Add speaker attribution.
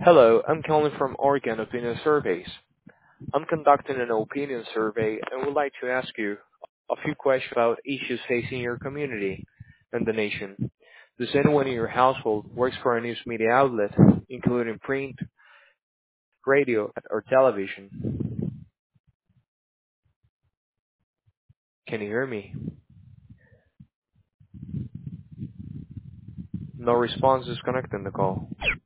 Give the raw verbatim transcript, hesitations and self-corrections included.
Speaker 1: Hello, I'm calling from Oregon Opinion Surveys. I'm conducting an opinion survey and would like to ask you a few questions about issues facing your community and the nation. Does anyone in your household works for a news media outlet, including print, radio, or television? Can you hear me? No response is connecting the call.